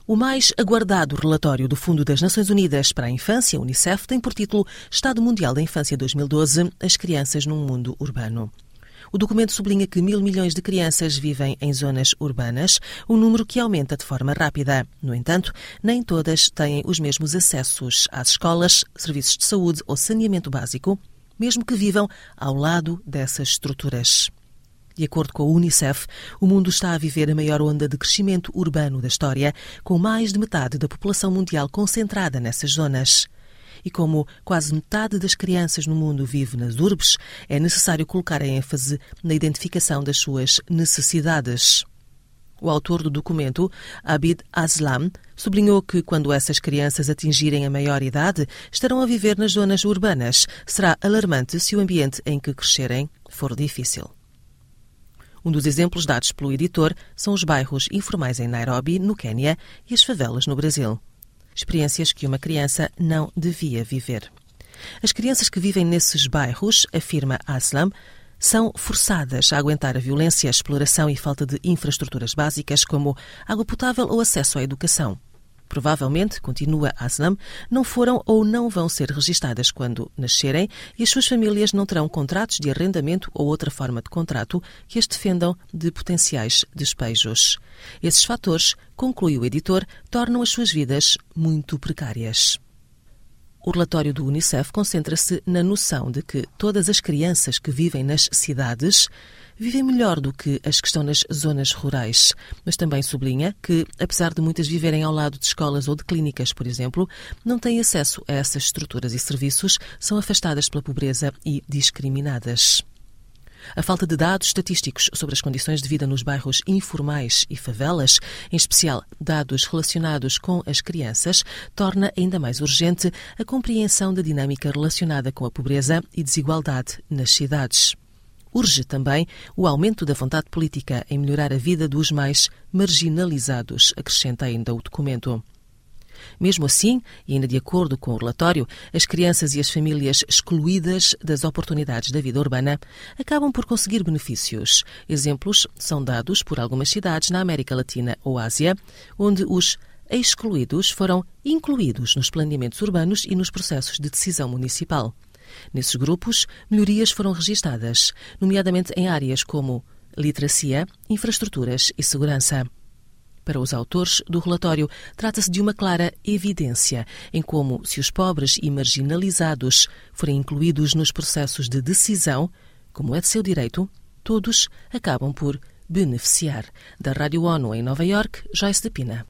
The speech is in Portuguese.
O mais aguardado relatório do Fundo das Nações Unidas para a Infância, Unicef, tem por título Estado Mundial da Infância 2012, as crianças num mundo urbano. O documento sublinha que 1.000 milhões de crianças vivem em zonas urbanas, um número que aumenta de forma rápida. No entanto, nem todas têm os mesmos acessos às escolas, serviços de saúde ou saneamento básico, mesmo que vivam ao lado dessas estruturas. De acordo com a Unicef, o mundo está a viver a maior onda de crescimento urbano da história, com mais de metade da população mundial concentrada nessas zonas. E como quase metade das crianças no mundo vive nas urbes, é necessário colocar a ênfase na identificação das suas necessidades. O autor do documento, Abid Aslam, sublinhou que quando essas crianças atingirem a maior idade, estarão a viver nas zonas urbanas. Será alarmante se o ambiente em que crescerem for difícil. Um dos exemplos dados pelo editor são os bairros informais em Nairobi, no Quênia, e as favelas no Brasil. Experiências que uma criança não devia viver. As crianças que vivem nesses bairros, afirma Aslam, são forçadas a aguentar a violência, a exploração e falta de infraestruturas básicas como água potável ou acesso à educação. Provavelmente, continua Aslam, não foram ou não vão ser registadas quando nascerem e as suas famílias não terão contratos de arrendamento ou outra forma de contrato que as defendam de potenciais despejos. Esses fatores, conclui o editor, tornam as suas vidas muito precárias. O relatório do Unicef concentra-se na noção de que todas as crianças que vivem nas cidades vivem melhor do que as que estão nas zonas rurais, mas também sublinha que, apesar de muitas viverem ao lado de escolas ou de clínicas, por exemplo, não têm acesso a essas estruturas e serviços, são afastadas pela pobreza e discriminadas. A falta de dados estatísticos sobre as condições de vida nos bairros informais e favelas, em especial dados relacionados com as crianças, torna ainda mais urgente a compreensão da dinâmica relacionada com a pobreza e desigualdade nas cidades. Urge também o aumento da vontade política em melhorar a vida dos mais marginalizados, acrescenta ainda o documento. Mesmo assim, e ainda de acordo com o relatório, as crianças e as famílias excluídas das oportunidades da vida urbana acabam por conseguir benefícios. Exemplos são dados por algumas cidades na América Latina ou Ásia, onde os excluídos foram incluídos nos planeamentos urbanos e nos processos de decisão municipal. Nesses grupos, melhorias foram registadas, nomeadamente em áreas como literacia, infraestruturas e segurança. Para os autores do relatório, trata-se de uma clara evidência em como, se os pobres e marginalizados forem incluídos nos processos de decisão, como é de seu direito, todos acabam por beneficiar. Da Rádio ONU em Nova Iorque, Joyce de Pina.